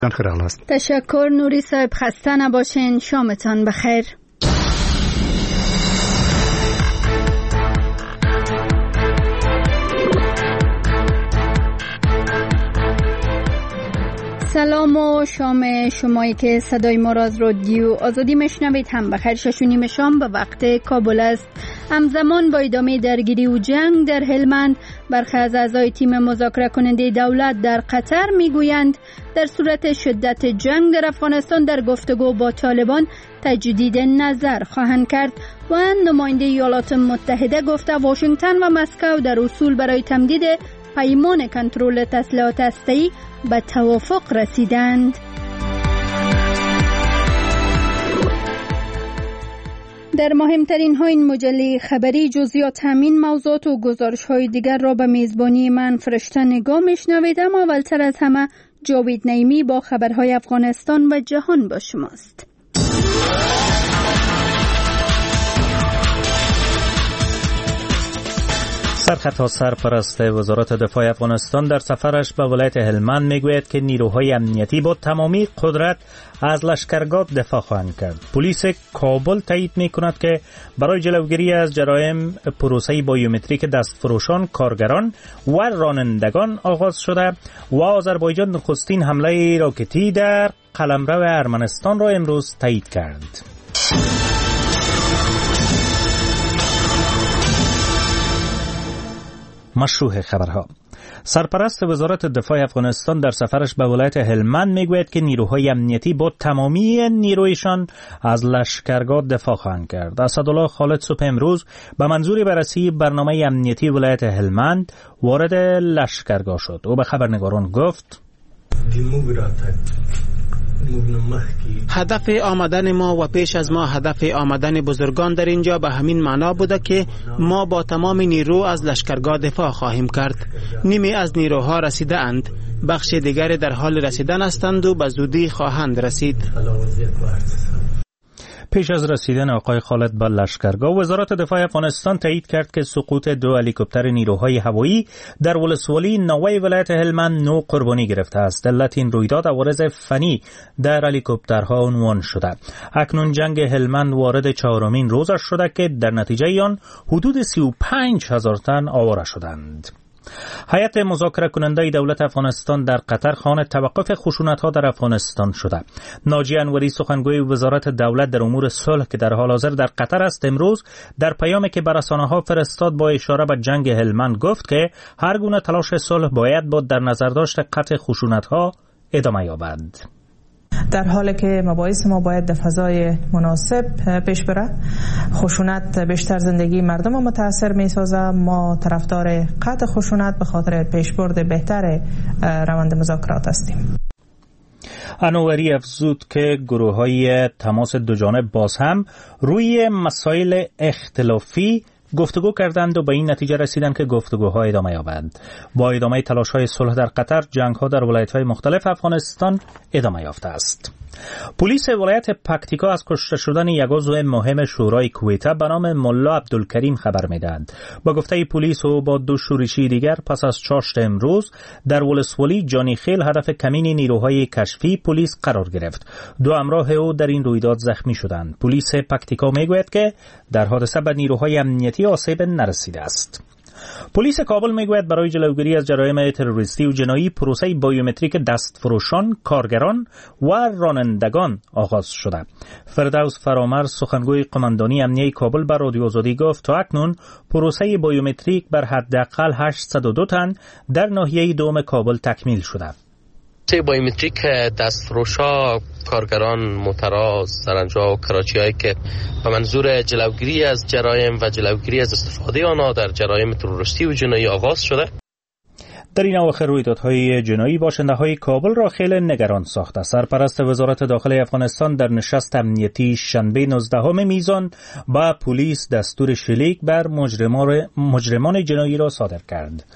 تشکر نوری صاحب، خسته نباشین، شامتان بخیر. سلام و شام شمایی که صدای ما را از رادیو آزادی میشنوید هم بخیر. 6:30 شام به وقت کابل است. همزمان با ادامه درگیری و جنگ در هلمند، برخی از اعضای تیم مذاکره کننده دولت در قطر میگویند در صورت شدت جنگ در افغانستان در گفتگو با طالبان تجدید نظر خواهند کرد و نماینده ایالات متحده گفته واشنگتن و مسکو در اصول برای تمدید پیمان کنترل تسلیحات هسته‌ای به توافق رسیدند. در مهمترین ها این مجله خبری جزئیات همین موضوعات و گزارش های دیگر را به میزبانی من فرشته نگاه میشنوید. اما اولتر از همه جاوید نعیمی با خبرهای افغانستان و جهان با شماست. سرخط سرپرست وزارت دفاع افغانستان در سفرش به ولایت هلمند میگوید که نیروهای امنیتی با تمامی قدرت از لشکرگاه دفاع خواهند کرد. پلیس کابل تایید میکند که برای جلوگیری از جرایم پروسه بایومتریک دستفروشان، کارگران و رانندگان آغاز شده و آذربایجان نخستین حمله راکتی در قلمرو ارمنستان را امروز تایید کرد. مشروع خبرها. سرپرست وزارت دفاع افغانستان در سفرش به ولایت هلمند میگوید که نیروهای امنیتی با تمامی نیرویشان از لشکرگاه دفاع خواهند کرد. اسدالله خالد صبح امروز به منظور بررسی برنامه امنیتی ولایت هلمند وارد لشکرگاه شد. او به خبرنگاران گفت هدف آمدن ما و پیش از ما هدف آمدن بزرگان در اینجا به همین معنا بوده که ما با تمام نیرو از لشکرگاه دفاع خواهیم کرد. نیمی از نیروها رسیده اند، بخش دیگر در حال رسیدن هستند و به زودی خواهند رسید. پیش از رسیدن آقای خالد به لشکرگاه، وزارت دفاع افغانستان تایید کرد که سقوط 2 هلیکوپتر نیروهای هوایی در ولسوالی نوای ولایت هلمند 9 قربانی گرفته است. علت این رویداد عوارض فنی در هلیکوپترها عنوان شده. اکنون جنگ هلمند وارد 4مین روزش شده که در نتیجه آن حدود 35,000 تن آواره شدند. هیئت مذاکره کننده دولت افغانستان در قطر خواهان توقف خشونت‌ها در افغانستان شده. ناجی انوری سخنگوی وزارت دولت در امور صلح که در حال حاضر در قطر است، امروز در پیامی که به رسانه‌ها فرستاد با اشاره به جنگ هلمند گفت که هر گونه تلاش صلح باید با در نظر داشت قطع خشونت‌ها ادامه یابد. در حالی که مباحث ما باید در فضای مناسب پیش بره، خشونت بیشتر زندگی مردم رو متاثر می‌سازه. ما طرفدار قطع خشونت به خاطر پیشبرد بهتر روند مذاکرات هستیم. انوری افزود که گروه‌های تماس دو جانب باز هم روی مسائل اختلافی گفتگو کردند و به این نتیجه رسیدند که گفتگوها ادامه یابند. با ادامه تلاش‌های صلح در قطر، جنگ‌ها در ولایت‌های مختلف افغانستان ادامه یافته است. پلیس ولایت پکتیکا از کشته شدن یک عضو مهم شورای کویته به نام ملا عبدالکریم خبر می‌دهد. با گفته پلیس و با 2 شورشی دیگر پس از چاشت امروز در ولسوالی جانی خیل هدف کمین نیروهای کشفی پلیس قرار گرفت. 2 همراه او در این رویداد زخمی شدند. پلیس پکتیکا میگوید که در حادثه به نیروهای امنیتی آسیب نرسیده است. پلیس کابل میگوید برای جلوگیری از جرایم تروریستی و جنایی پروسه بایومتریک دستفروشان، کارگران و رانندگان آغاز شده. فردوس فرامرز سخنگوی قماندانی امنیه کابل به رادیو آزادی گفت تا اکنون پروسه بایومتریک بر حداقل 802 تن در ناحیه دوم کابل تکمیل شده. بایومتریک دستفروشا، کارگران، موترها، سرنجا و کراچی‌هایی که به منظور جلوگیری از جرایم و جلوگیری از استفاده آنها در جرایم تروریستی و جنایی آغاز شده. در این اواخر رویدادهای جنایی باشنده‌های کابل را خیلی نگران ساخته. سرپرست وزارت داخلی افغانستان در نشست امنیتی شنبه 19 میزان با پلیس دستور شلیک بر مجرمان جنایی را صادر کرد.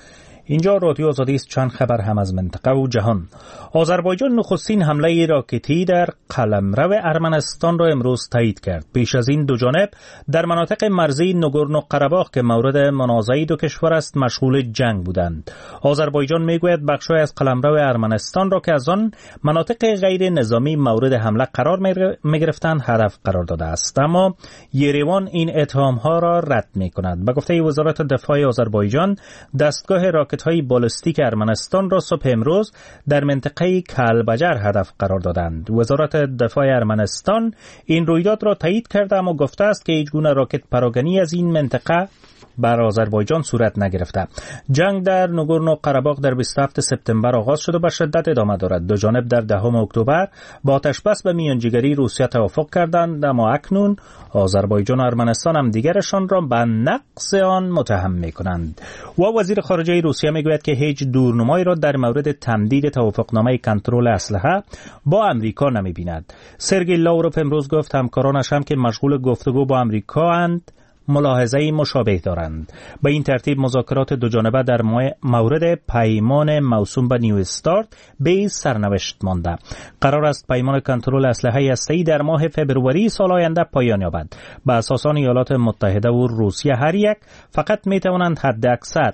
اینجا رادیو آزادی است. چند خبر هم از منطقه و جهان. آذربایجان نخستین حمله راکتی در قلمرو ارمنستان را امروز تایید کرد. پیش از این دو جانب در مناطق مرزی نگورنو قره‌باخ که مورد منازعه دو کشور است مشغول جنگ بودند. آذربایجان میگوید بخش‌های از قلمرو ارمنستان را که از آن مناطق غیر نظامی مورد حمله قرار می‌گرفتند هدف قرار داده است، اما یریوان این اتهام‌ها را رد می‌کند. به گفته وزارت دفاع آذربایجان، دستگاه راکت‌های بالستیک ارمنستان را صبح امروز در منطقه کلبجر هدف قرار دادند. وزارت دفاع ارمنستان این رویداد را تایید کرده اما گفته است که هیچ گونه راکت پراگنی از این منطقه بر آذربایجان صورت نگرفته. جنگ در نگورنو قره‌باخ در 27 سپتامبر آغاز شد و به شدت ادامه دارد. دو جانب در 10 اکتبر با آتش‌بس به میانجیگری روسیه توافق کردند، اما اکنون آذربایجان و ارمنستان هم دیگرشان را به نقض آن متهم می‌کنند. و وزیر خارجه روسیه میگوید که هیچ دورنمایی را در مورد تمدید توافقنامه کنترل اسلحه با امریکا نمی‌بیند. سرگئی لاوروف امروز گفت همکارانش هم که مشغول گفتگو با آمریکا اند ملاحظه‌ای مشابه دارند. به این ترتیب مذاکرات دو جانبه در مورد پیمان موسوم به نیو استارت به سرنوشت مانده. قرار است پیمان کنترل اسلحه هسته‌ای در ماه فبروری سال آینده پایان یابد. به اساس آن ایالات متحده و روسیه هر یک فقط می‌توانند حداکثر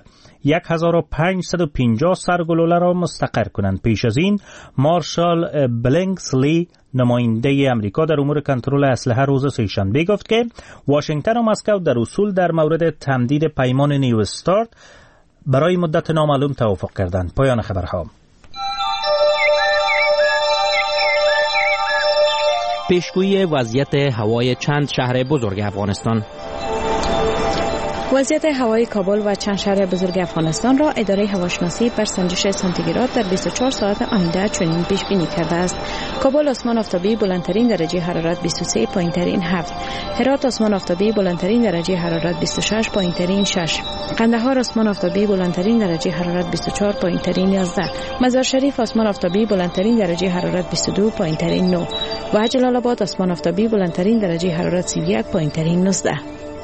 1550 سرگلوله را مستقر کنند. پیش از این مارشال بلینکسلی نماینده امریکا در امور کنترل اسلحه روز سه‌شنبه گفت که واشنگتن و مسکو در اصول در مورد تمدید پیمان نیو استارت برای مدت نامعلوم توافق کردند. پایان خبرها. پیشگویی وضعیت هوای چند شهر بزرگ افغانستان. وضعیت هوای کابل و چند شهر بزرگ افغانستان را اداره هواشناسی بر سنجش سانتیگراد در 24 ساعت آینده چنین پیش بینی کرده است: کابل آسمان آفتابی بلندترین درجه حرارت 23، پایینترین 7. هرات آسمان آفتابی بلندترین درجه حرارت 26، پایینترین 6. قندهار آسمان آفتابی بلندترین درجه حرارت 24، پایینترین 11. مزار شریف آسمان آفتابی بلندترین درجه حرارت 22، پایینترین 9. و جلال آباد آسمان آفتابی بلندترین درجه حرارت 31، پایینترین 19.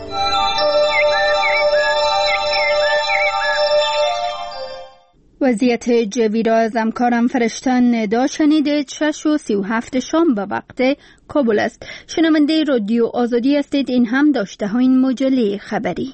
وضعیت جوی را از همکارم فرشتن ندا شنیدید. 6:37 شام به وقت کابل است. شنونده رادیو آزادی هستید. این هم داشته ها این مجله خبری.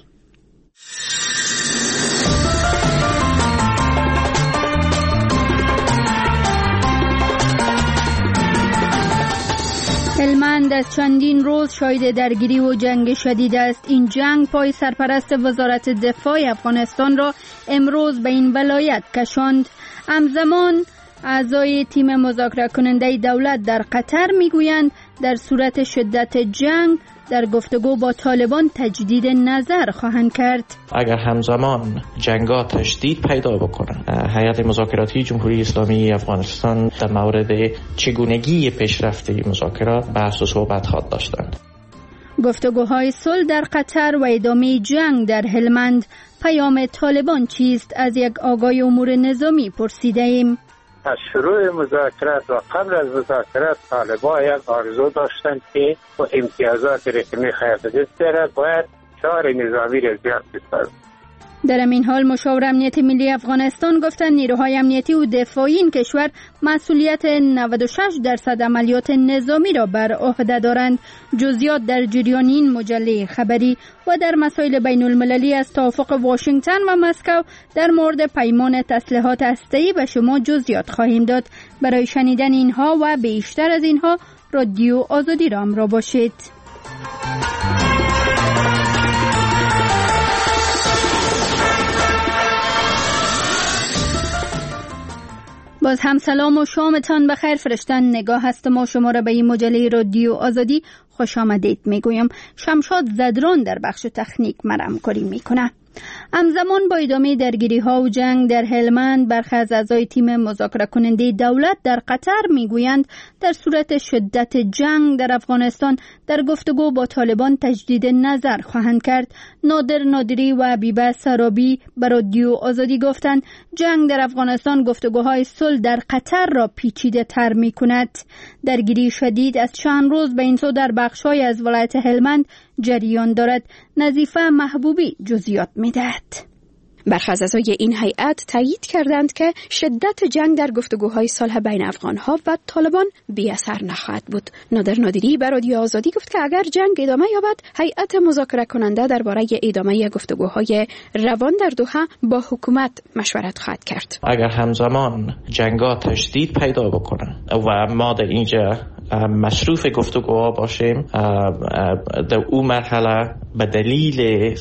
هلمند از چندین روز شاهد درگیری و جنگ شدید است. این جنگ پای سرپرست وزارت دفاع افغانستان را امروز به این ولایت کشاند. همزمان اعضای تیم مذاکره کننده دولت در قطر میگویند در صورت شدت جنگ در گفتگو با طالبان تجدید نظر خواهند کرد. اگر همزمان جنگا تشدید پیدا بکنه، هیئت مذاکراتی جمهوری اسلامی افغانستان در مورد چگونگی پیشرفت مذاکرات بحث و صحبت خواهد داشتند. گفتگوهای صلح در قطر و ادامه جنگ در هلمند. پیام طالبان چیست؟ از یک آگای امور نظامی پرسیده ایم. از شروع مذاکرات و قبل از مذاکرات طالبان یک آرزو داشتند که با امتیازات رسمی خیاطت باید شعار نظامی را زیاد بسازد. در این حال مشاور امنیت ملی افغانستان گفتند نیروهای امنیتی و دفاعی این کشور مسئولیت 96% عملیات نظامی را بر عهده دارند. جزئیات در جریان این مجله خبری. و در مسائل بین المللی از توافق واشنگتن و مسکو در مورد پیمان تسلیحات هسته‌ای به شما جزئیات خواهیم داد. برای شنیدن اینها و بیشتر از اینها رادیو آزادی را همراه باشید. باز هم سلام و شامتان بخیر. فرشتن نگاه هست ما شما را به این مجله رادیو آزادی خوش آمدید میگویم. شمشاد زدران در بخش تکنیک همکاری میکنه. همزمان با ادامه درگیری ها و جنگ در هلمند، برخی از اعضای تیم مذاکره کننده دولت در قطر میگویند در صورت شدت جنگ در افغانستان در گفتگو با طالبان تجدید نظر خواهند کرد. نادر نادری و بیبه سرابی بر رادیو آزادی گفتند جنگ در افغانستان گفتگوهای صلح در قطر را پیچیده تر می کند. درگیری شدید از چند روز به این سو در بخش‌های از ولایت هلمند جریان دارد. نظیفه محبوبی جزئیات می‌دهد. برخی از اعضای این هیئت تایید کردند که شدت جنگ در گفتگوهای صلح بین افغانها و طالبان بی اثر نخواهد بود. نادر نادری به رادیو آزادی گفت که اگر جنگ ادامه یابد، هیئت مذاکره کننده درباره ادامه گفتگوهای روان در دوحه با حکومت مشورت خواهد کرد. اگر همزمان جنگ‌ها تشدید پیدا بکنه و ما در اینجا مصروف گفتگوها باشیم، در اون مرحله به دلیل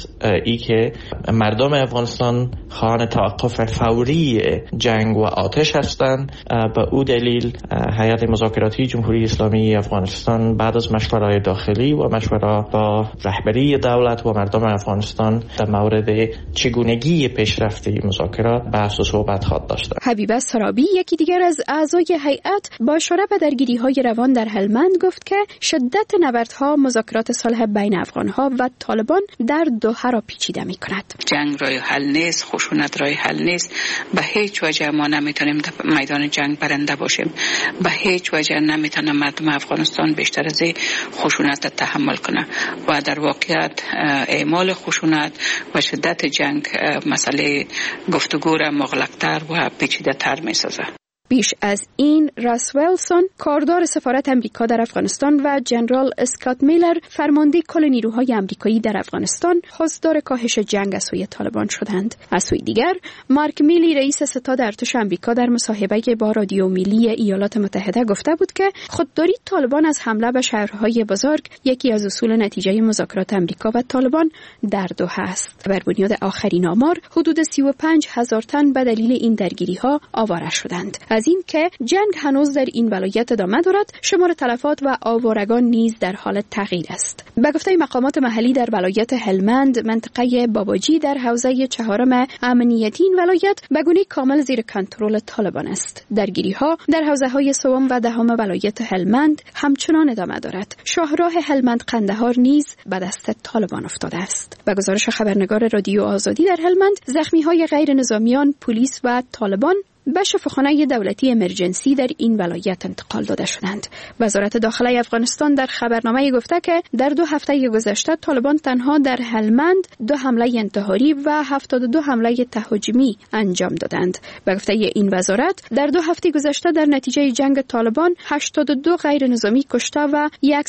ای که مردم افغانستان خواهان توقف فوری جنگ و آتش هستند، به او دلیل هیئت مذاکراتی جمهوری اسلامی افغانستان بعد از مشوره‌های داخلی و مشورت با رهبری دولت و مردم افغانستان در مورد چگونگی پیشرفت مذاکرات بحث و صحبت خواهد داشت. حبیبه سرابی، یکی دیگر از اعضای هیئت، با اشاره به درگیری‌های روان در هلمند گفت که شدت نبردها مذاکرات صلح بین افغانها و طالبان در دوحه را پیچیده می‌کند. جنگ راه حل نیست، خشونت راه حل نیست. به هیچ وجه ما نمیتونیم در میدان جنگ برنده باشیم. به هیچ وجه نمیتونه مردم افغانستان بیشتر از خشونت تحمل کنه و در واقعیت اعمال خشونت و شدت جنگ مسئله گفتگو را مغلق‌تر و پیچیده‌تر می‌سازه. بیش از این، راس ویلسون، کاردار سفارت امریکا در افغانستان، و جنرال اسکات میلر، فرمانده کل نیروهای امریکایی در افغانستان، خواستار کاهش جنگ از سوی طالبان شدند. از سوی دیگر، مارک میلی، رئیس ستاد ارتش امریکا، در مصاحبه با رادیو ملی ایالات متحده گفته بود که خودداری طالبان از حمله به شهرهای بزرگ یکی از اصول نتیجه مذاکرات امریکا و طالبان در دوحه است. بر بنیاد آخرین آمار، حدود 35,000 تن به دلیل این درگیری‌ها آواره شدند. از این که جنگ هنوز در این ولایت ادامه دارد، شمار تلفات و آوارگان نیز در حال تغییر است. به گفته مقامات محلی در ولایت هلمند، منطقه باباجی در حوزه 4 امنیتی این ولایت به گونه‌ای کامل زیر کنترل طالبان است. درگیری‌ها در حوزه‌های 3 و 10 ولایت هلمند همچنان ادامه دارد. شاهراه هلمند قندهار نیز به دست طالبان افتاده است. به گزارش خبرنگار رادیو آزادی در هلمند، زخمی‌های غیر نظامیان، پلیس و طالبان به شفاخانه دولتی امرجنسی در این ولایت انتقال داده شدند. وزارت داخله افغانستان در خبرنامه گفته که در 2 هفته گذشته طالبان تنها در هلمند 2 حمله انتحاری و 72 حمله تهاجمی انجام دادند. به گفته این وزارت، در 2 هفته گذشته در نتیجه جنگ طالبان 82 غیر نظامی کشته و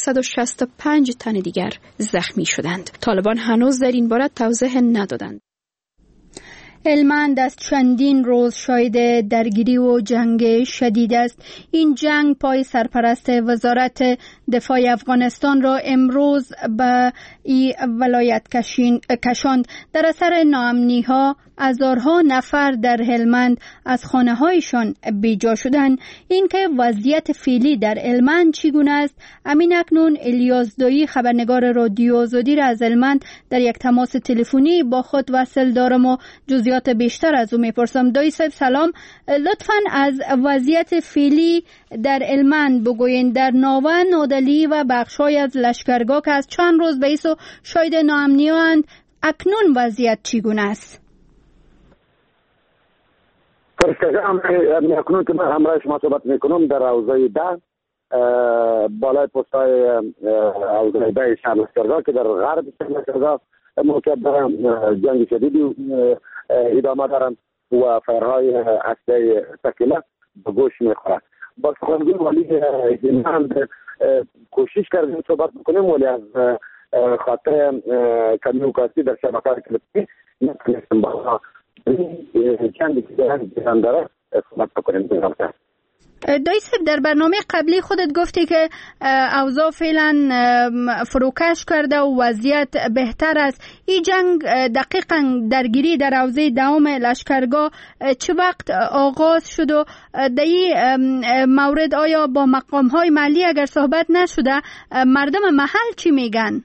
165 تن دیگر زخمی شدند. طالبان هنوز در این باره توضیح ندادند. هلمند از چندین روز شاهد درگیری و جنگ شدید است. این جنگ پای سرپرست وزارت دفاع افغانستان را امروز به این ولایت کشاند. در اثر ناامنی‌ها هزارها نفر در هلمند از خانه‌هایشان بیجا شدند. این که وضعیت فعلی در هلمند چگونه است، امین اکنون الیاس دایی، خبرنگار رادیو آزادی را از هلمند در یک تماس تلفنی با خود وصل دارم و جزئیات بیشتر از او میپرسم. دایی صاحب سلام، لطفاً از وضعیت فعلی در هلمند بگوین. در ناوه، نادلی و بخش‌های از لشکرگاه که از چند روز به ایسو شاهد ناامنی‌اند، اکنون وضعیت چگونه است؟ اکنون که من همراه شما صحبت میکنم در حوزه 10 بالای پست‌های حوزه 10 شهر لشکرگاه که در غرب شهر لشکرگاه موقعیت دارم، جنگ شدیدی ادامه دارم و فایرهای هسته تکیله به گوش میخورد. با سخنگوی والی هلمند کوشش کردیم صحبت بکنیم، ولی از خاطر کمیونیکاسی در شبکه‌های اجتماعی نتونستیم با چندی که داره صحبت بکنیم. دایی صاحب، در برنامه قبلی خودت گفتی که اوضاع فعلا فروکش کرده و وضعیت بهتر است. این جنگ دقیقاً درگیری در حوزه 10 لشکرگاه چه وقت آغاز شد و در این مورد آیا با مقام‌های محلی اگر صحبت نشده، مردم محل چی میگن؟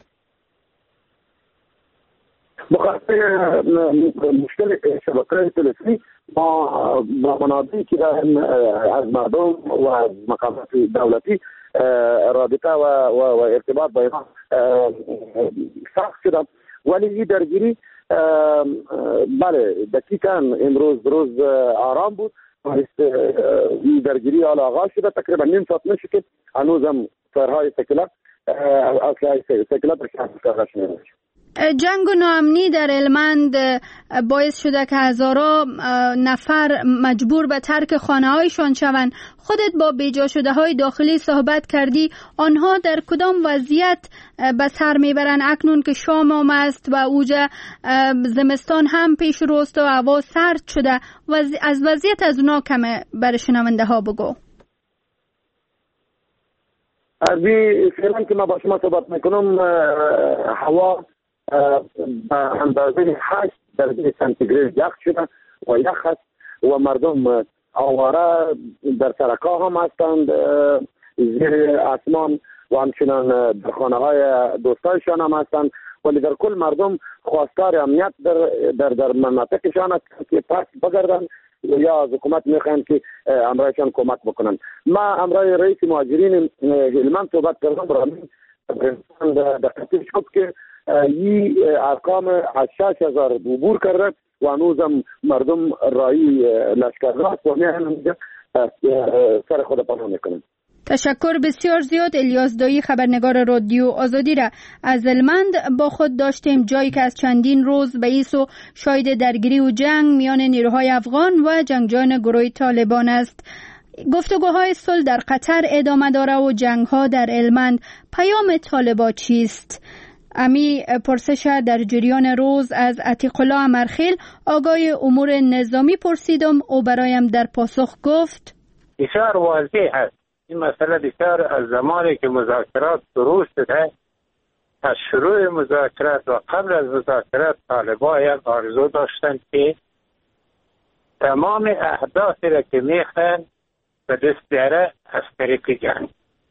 بخاطر مشکل شبکه‌های تلفنی ما با منابعی که از مردم و از مقامات دولتی رابطه و ارتباط با اینا سخت شدم، ولی این درگیری بله دقیقاً امروز روز آرام بود. این درگیری حالا آغاز شده، تقریبا نیم ساعت نشه که هنوز هم فایرهای سکولار در شهر کارش میشه. جنگ و ناامنی در هلمند باعث شده که هزاران نفر مجبور به ترک خانه هایشان شوند. خودت با بیجا شده های داخلی صحبت کردی، آنها در کدام وضعیت به سر میبرن اکنون که شام آمد است و اوج زمستان هم پیش روست و هوا سرد شده؟ از وضعیت از اونا کم برای شنونده ها بگو. از فعلا که ما با شما صحبت میکنم هوا به اندازه 8 درجه سانتیگراد یخ شده و یخ است و مردم آواره در سرکا هم هستند زیر آسمان و همچنان در خانه های دوستایشان هم هستند، ولی در کل مردم خواستار امنیت در مناطقشان است که پس بگردن یا از حکومت میخواین که امرایشان کمک بکنن. ما امرای رئیس مهاجرین هلمند صحبت کردم، برامین دقیقی شد که این ارقام از 6,000 عبور کرده و هنوزم مردم رایی لشکرگاه و همینجا سر خود پناه میکنن. تشکر بسیار زیاد. الیاس دایی، خبرنگار رادیو آزادی را از هلمند با خود داشتیم، جایی که از چندین روز به ایسو شاهد درگیری و جنگ میان نیروهای افغان و جنگجویان گروه طالبان است. گفتگوهای صلح در قطر ادامه داره و جنگ‌ها در هلمند. پیام طالبان چیست؟ امی پرسش در جریان روز از عتیق الله امرخیل، آگاه امور نظامی پرسیدم. او برایم در پاسخ گفت بسیار واضح است این مسئله. بسیار از زمانی که مذاکرات شروع شده، از شروع مذاکرات و قبل از مذاکرات طالبان یک آرزو داشتند که تمام اهدافی را که میخوان به دست بیاره از طریق جنگ،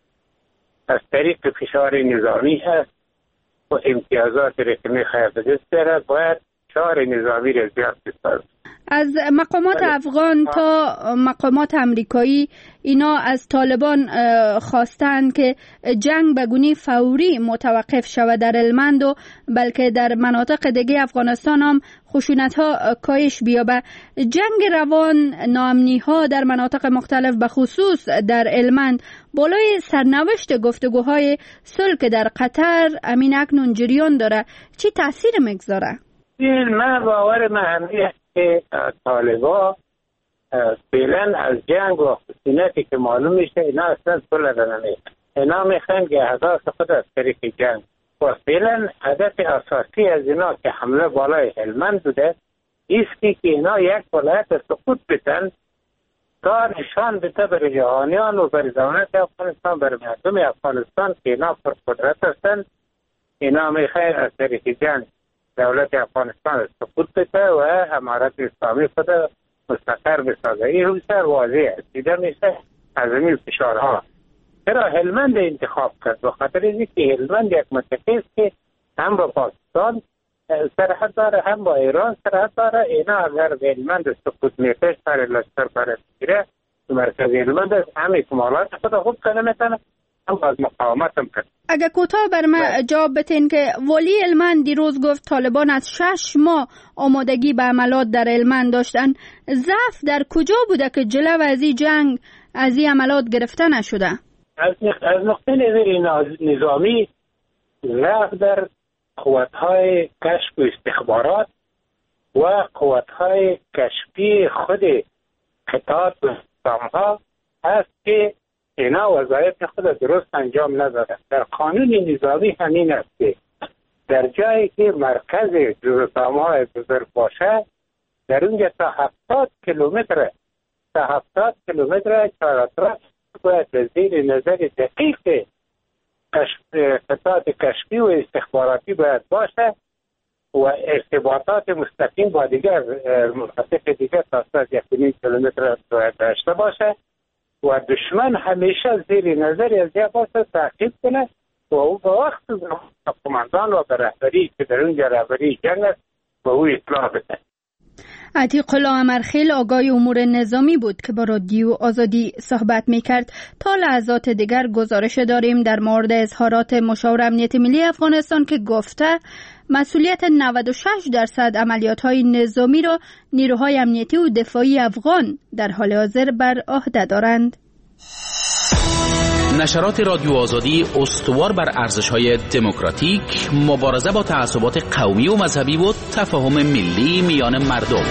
از طریق فشار نظامی هست و امتیازاتی را که میخواد به دست بیاره باید فشار نظامی را زیاد بسازد. از مقامات افغان تا مقامات امریکایی اینا از طالبان خواستند که جنگ به گونه فوری متوقف شود در هلمند و بلکه در مناطق دیگه افغانستان هم خشونت ها کاهش بیابه. جنگ روان، ناامنی ها در مناطق مختلف به خصوص در هلمند بالای سرنوشت گفتگوهای صلح که در قطر امین اکنون جریان داره چی تاثیر میگذاره؟ من باور من که طالبان فعلا از جنگ و خشونتی که معلوم میشه اینا اصلا صلح نمیخوان. اینا میخوان که اهداف خود از طریق جنگ و فعلا هدف اساسی از اینا که حمله بالای هلمند بوده ایست که اینا یک ولایت سقوط بدن تا نشان بده بر جهانیان و بر دولت افغانستان، بر مردم افغانستان که اینا پر قدرت هستند. اینا میخوان از طریق جنگ دولت افغانستان سقوط بده و امارت اسلامی خود مستقر بسازه. این بسیار واضح است، دیده میشه از این فشارها. چرا هلمند انتخاب کرد؟ به خاطر اینکه هلمند یک منطقه است که هم با پاکستان سرحد داره هم با ایران سرحد داره. اینا اگر به هلمند سقوط میشه سر لشکر برای بگیره تو مرکز هلمند همه کمالات خود خوب کنه میتونه هم از مقاومت هم کرد. اگر کوتاه بر من جواب بتین که ولی هلمند دیروز گفت طالبان از 6 ماه آمادگی به عملات در هلمند داشتن. ضعف در کجا بوده که جلو از این جنگ از این عملات گرفته نشده؟ از نقطه نظر نظامی ضعف در قوت‌های کشف و استخبارات و قوت‌های کشفی خود قطعات و سامها هست که اینا وظایف خود درست انجام ندادن. در قانون نظامی همین است که در جایی که مرکز جزءسامهای بزرگ باشه در اونجا تا 70 کیلومتر چهارطرف باید به زیر نظر دقیق قطعات کشفی و استخباراتی باید باشه و ارتباطات مستقیم با دیگر مناطق دیگر تا 1.5 کیلومتر باید داشته باشه و دشمن همیشه زیر نظر از یا باشه تعقیب کنه و او به وقت قماندان و به رهبری که در اونجا رهبری جنگ است به او اطلاع بده. عتیق الله امرخیل آگاه امور نظامی بود که با رادیو آزادی صحبت میکرد. تا لحظات دیگر گزارش داریم در مورد اظهارات مشاور امنیت ملی افغانستان که گفته مسئولیت 96% عملیات‌های نظامی را نیروهای امنیتی و دفاعی افغان در حال حاضر بر عهده دارند. نشرات رادیو آزادی استوار بر ارزش‌های دموکراتیک، مبارزه با تعصبات قومی و مذهبی و تفاهم ملی میان مردم.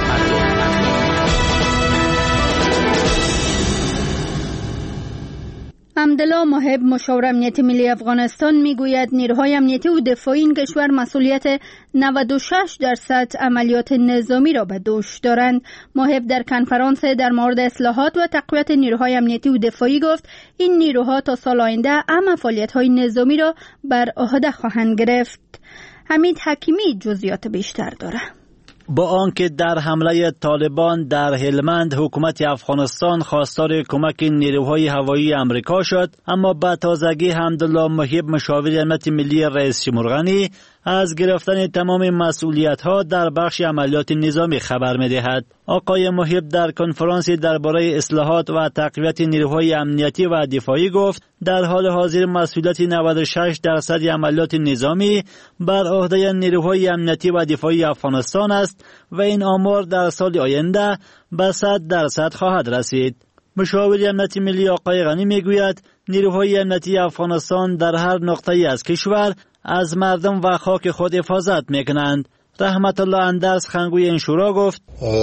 حمدالله محب مشاور امنیتی ملی افغانستان میگوید نیروهای امنیتی و دفاعی این کشور مسئولیت 96% عملیات نظامی را به دوش دارند. محب در کنفرانس در مورد اصلاحات و تقویت نیروهای امنیتی و دفاعی گفت این نیروها تا سال آینده اهم فعالیت‌های نظامی را بر عهده خواهند گرفت. حمید حکیمی جزئیات بیشتر دارد. با آنکه در حمله طالبان در هلمند حکومت افغانستان خواستار کمک نیروهای هوایی امریکا شد، اما به تازگی حمدالله محب مشاور امنیت ملی رئیس جمهور غنی از گرفتن تمام مسئولیت‌ها در بخش عملیات نظامی خبر می‌دهد. آقای محب در کنفرانسی درباره اصلاحات و تقویت نیروهای امنیتی و دفاعی گفت در حال حاضر مسئولیت 96% عملیات نظامی بر عهده نیروهای امنیتی و دفاعی افغانستان است و این آمار در سال آینده به 100% خواهد رسید. مشاور امنیت ملی آقای غنی میگوید نیروهای امنیتی افغانستان در هر نقطه‌ای از کشور از مردم و خاک خود حفاظت میکنند. رحمت الله اندرس خنگوی این شورا گفت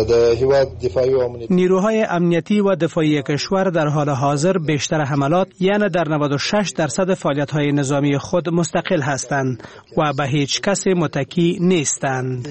نیروهای امنیتی و دفاعی کشور در حال حاضر بیشتر حملات یعنی در 96% فعالیت‌های نظامی خود مستقل هستند و به هیچ کس متکی نیستند.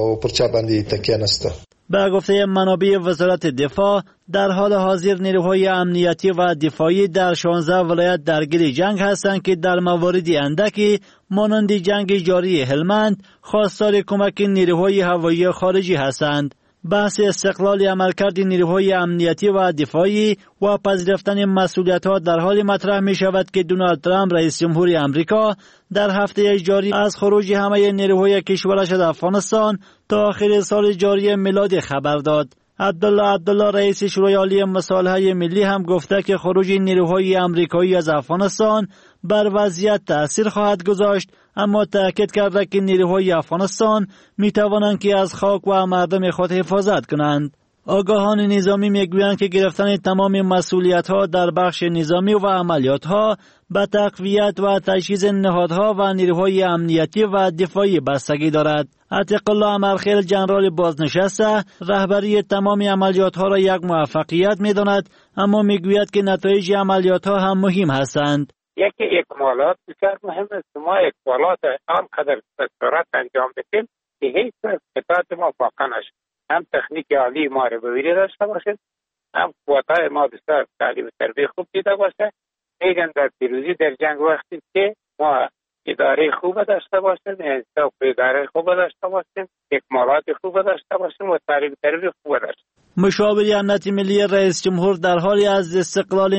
به گفته منابع وزارت دفاع در حال حاضر نیروهای امنیتی و دفاعی در 16 ولایت درگیر جنگ هستند که در مواردی اندکی مانند جنگ جاری هلمند خواستار کمک نیروهای هوایی خارجی هستند. بحث استقلال عملکرد نیروهای امنیتی و دفاعی و پذیرفتن مسئولیت‌ها در حال مطرح می شود که دونالد ترامپ رئیس جمهوری آمریکا در هفته جاری از خروج همه نیروهای کشورش از افغانستان تا آخر سال جاری میلادی خبر داد. عبدالله رئیس شورای عالی مصالحه ملی هم گفته که خروج نیروهای آمریکایی از افغانستان بر وضعیت تأثیر خواهد گذاشت، اما تأکید کرده که نیروهای افغانستان می توانند که از خاک و مردم خود حفاظت کنند. آگاهان نظامی میگویند که گرفتن تمام مسئولیت‌ها در بخش نظامی و عملیات‌ها به تقویت و تجهیز نهادها و نیروهای امنیتی و دفاعی بستگی دارد. عتیق الله امرخیل جنرال بازنشسته رهبری تمام عملیات‌ها را یک موفقیت می‌داند، اما میگوید که نتایج عملیات‌ها هم مهم هستند. یکی اکمالات بسیار مهم است. ما اکمالات آنقدر به سرعت انجام بدیم که هیچ اطاعت ما واقع نشد. هم تکنیک عالی ما رو بویری داشته باشد، هم قوتای ما بسیار تعلیم و تربیه خوب دیده باشه. میگن در پیروزی در جنگ وقتی که ما اداره خوب داشته باشیم، انصاف اداره خوب داشته باشیم، اکمالات خوب داشته باشیم و تعلیم و تربیه خوب داشته. مشاور امنیت ملی رئیس جمهور در حالی از استقلال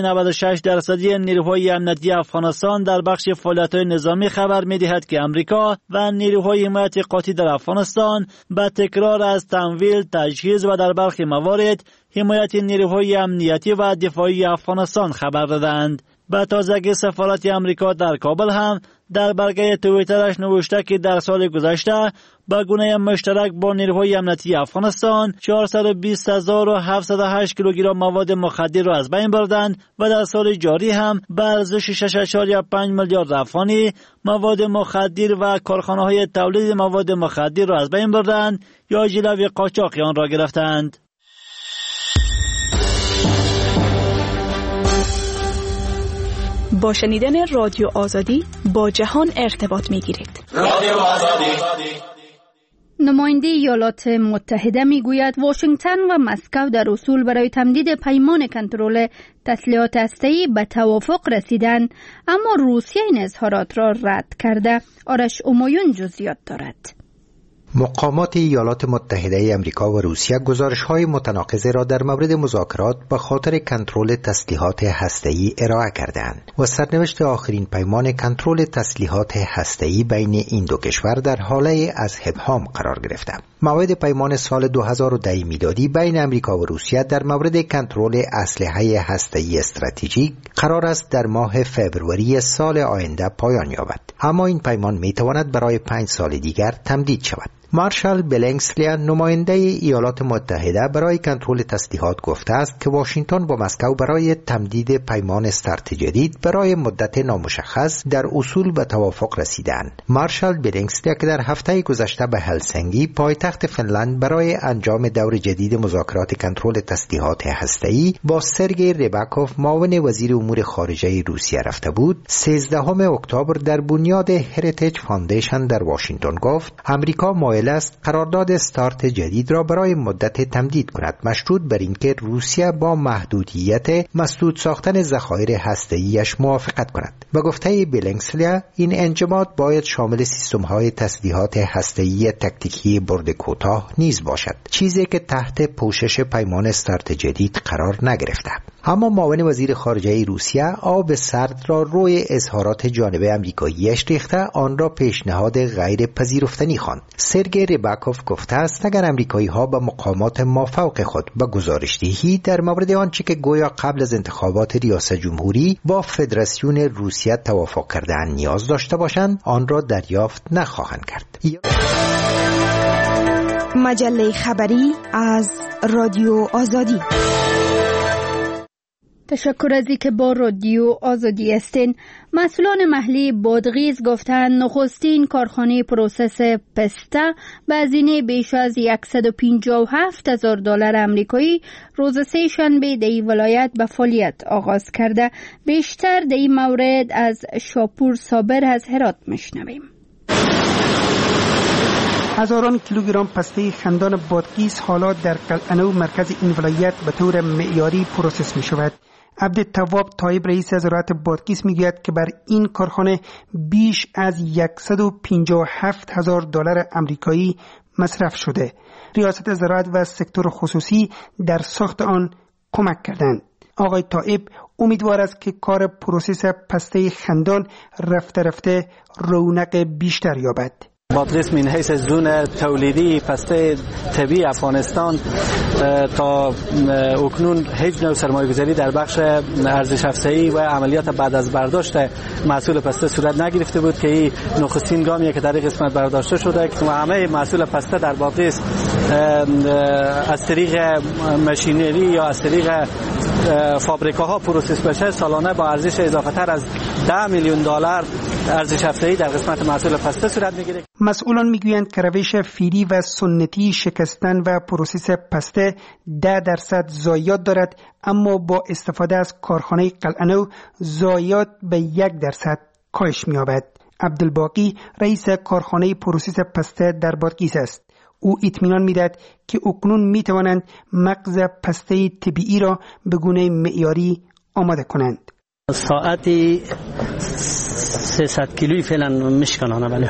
96% نیروهای امنیتی افغانستان در بخش فعالیت‌های نظامی خبر می‌دهد که امریکا و نیروهای حمایت قاطع در افغانستان با تکرار از تمویل، تجهیز و در برخی موارد حمایت نیروهای امنیتی و دفاعی افغانستان خبر دادند. به تازگی سفارت امریکا در کابل هم در برگه توییترش نوشته که در سال گذشته با گونه مشترک با نیروهای امنیتی افغانستان 420,708 کیلوگرم مواد مخدر را از بین بردند و در سال جاری هم به ارزش 6.5 میلیارد افغانی مواد مخدر و کارخانه‌های تولید مواد مخدر را از بین بردند یا جلوی قاچاق آن را گرفتند. با شنیدن رادیو آزادی با جهان ارتباط می‌گیرید. رادیو آزادی. نماینده ایالات متحده میگوید واشنگتن و مسکو در اصول برای تمدید پیمان کنترل تسلیحات هسته‌ای به توافق رسیدند، اما روسیه این اظهارات را رد کرده. آرش امایون جزئیات دارد. مقامات ایالات متحده آمریکا و روسیه گزارش‌های متناقض را در مورد مذاکرات به خاطر کنترل تسلیحات هسته‌ای ارائه کردند و سرنوشت آخرین پیمان کنترل تسلیحات هسته‌ای بین این دو کشور در حاله از ابهام قرار گرفته. موعد پیمان سال 2010 میلادی بین آمریکا و روسیه در مورد کنترل اسلحه هسته‌ای استراتژیک قرار است در ماه فوریه سال آینده پایان یابد، اما این پیمان میتواند برای 5 سال دیگر تمدید شود. مارشال بلینکسلی نماینده ایالات متحده برای کنترل تسلیحات گفته است که واشنگتن با مسکو برای تمدید پیمان استارت جدید برای مدت نامشخص در اصول به توافق رسیدند. مارشال بلینکسلی که در هفته گذشته به هلسینکی پایتخت فنلند برای انجام دور جدید مذاکرات کنترل تسلیحات هسته‌ای با سرگئی ریباکوف معاون وزیر امور خارجه روسیه رفته بود، 13 اکتبر در بنیاد هریتیج فاندیشن در واشنگتن گفت امریکا مایل است قرارداد استارت جدید را برای مدت تمدید کند، مشروط بر اینکه روسیه با محدودیت مسدود ساختن ذخایر هسته‌ایش موافقت کند. به گفته بلینکسلی این انجماد باید شامل سیستم‌های تسلیحات هسته‌ای تکتیکی برد کوتاه نیز باشد، چیزی که تحت پوشش پیمان استارت جدید قرار نگرفته. اما معاون وزیر خارجه روسیه آب سرد را روی اظهارات جانب امریکاییش ریخته، آن را پیشنهاد غیر پذیرفتنی خواند. سرگئی ریباکوف گفته است اگر امریکایی‌ها به مقامات مافوق خود به گزارش‌دهی در مورد آنچه که گویا قبل از انتخابات ریاست جمهوری با فدراسیون روسیه توافق کردن نیاز داشته باشند، آن را دریافت نخواهند کرد. مجله خبری از رادیو آزادی. تشکر از اینکه با رادیو آزادی هستین. مسئولان محلی بادغیس گفتند نخستین کارخانه پروسس پسته به هزینه بیش از $157,000 امریکایی روز سه شنبه در این ولایت به فعالیت آغاز کرده. بیشتر در این مورد از شاپور صابر از هرات میشنویم. هزاران کیلوگرم پسته خندان بادغیس حالا در قلعه‌نو مرکز این ولایت به طور معیاری پروسس می شود. عبدالتواب طایب رئیس وزارت بادغیس میگوید که بر این کارخانه بیش از $157,000 امریکایی مصرف شده. ریاست زراعت و سکتور خصوصی در ساخت آن کمک کردند. آقای طایب امیدوار است که کار پروسس پسته خندان رفته رفته رونق بیشتر یابد. بادغیس من حیث زون تولیدی پسته طبیعی افغانستان تا اکنون هیچ نوع سرمایه‌گذاری در بخش ارزش افزایی و عملیات بعد از برداشت محصول پسته صورت نگرفته بود که این نخستین گامیه که در این قسمت برداشته شده و همه محصول پسته در بادغیس از طریق ماشینری یا از طریق فابریکاها پروسس بشه سالانه با ارزش اضافه تر از $10 میلیون ارزش افزایی در قسمت محصول پسته صورت میگیره. مسئولان میگویند که روش فیری و سنتی شکستن و پروسس پسته 10% ضایعات دارد، اما با استفاده از کارخانه قلعه‌نو ضایعات به 1% کاهش می‌یابد. عبدالباقی رئیس کارخانه پروسس پسته در بادغیس است. او اطمینان می‌دهد که اکنون می‌توانند مغز پسته طبیعی را به گونه معیاری آماده کنند. ساعتی 300 کیلویی فعلا میشکنانه ولی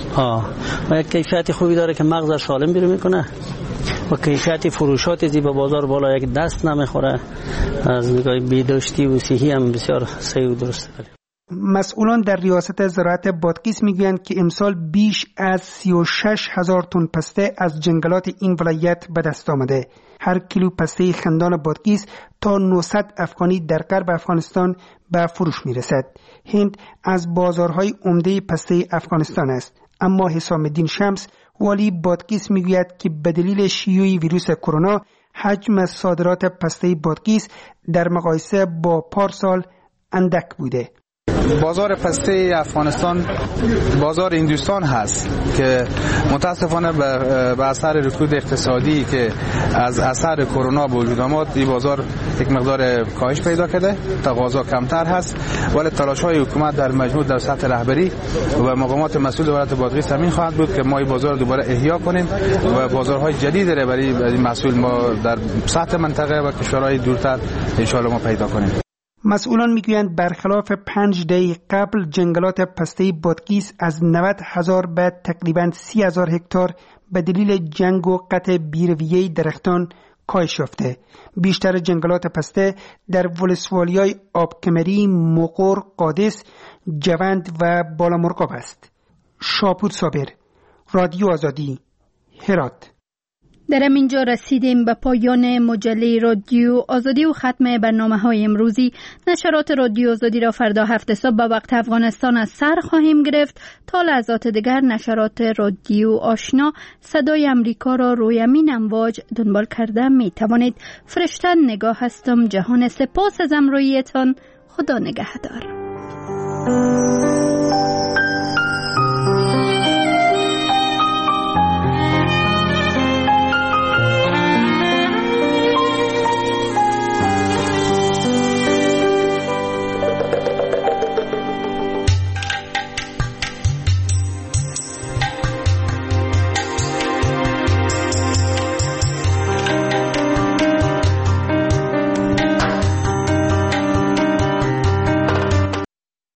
و یک کیفیت خوبی داره که مغز سالم بیرون میکنه و کیفیت فروشات زی به بازار بالا یک دست نمیخوره، از نگاه بیداشتی و صحی هم بسیار صحیح و درسته. مسئولان در ریاست زراعت بادغیس میگویند که امسال بیش از 36,000 تن پسته از جنگلات این ولایت به دست آمده. هر کیلو پسته خندان بادغیس تا 900 افغانی در غرب افغانستان به فروش میرسد. هند از بازارهای عمده پسته افغانستان است، اما حسام الدین شمس والی بادغیس میگوید که به دلیل شیوع ویروس کرونا حجم صادرات پسته بادغیس در مقایسه با پارسال اندک بوده. بازار پسته افغانستان بازار هندوستان هست که متاسفانه به اثر رکود اقتصادی که از اثر کرونا به وجود آمد این بازار یک مقدار کاهش پیدا کرده، تقاضا کمتر هست، ولی تلاش‌های حکومت در مجموع در سطح رهبری و مقامات مسئول ولایت بادغیس همین خواهد بود که ما این بازار دوباره احیا کنیم و بازارهای جدید را برای این محصول ما در سطح منطقه و کشورهای دورتر ان شاء الله ما پیدا کنیم. مسئولان میگویند برخلاف 5 دقیقه قبل جنگلات پسته بادغیس از 90,000 به تقریباً 30,000 هکتار به دلیل جنگ و قطع بیرویه درختان کاهش یافته. بیشتر جنگلات پسته در ولسوالیای آبکمری، مقر، قادس، جوند و بالامرغاب است. شاپور صابر، رادیو آزادی، هرات. در اینجا رسیدیم به پایان مجله رادیو آزادی و ختم برنامه‌های امروزی. نشرات رادیو آزادی را فردا هفت صبح به وقت افغانستان از سر خواهیم گرفت. تا لحظات دیگر نشرات رادیو آشنا صدای امریکا را روی همین امواج دنبال کرده می توانید. فرشته نگاه هستم. جهان سپاس از همراهیتان. خدا نگهدار.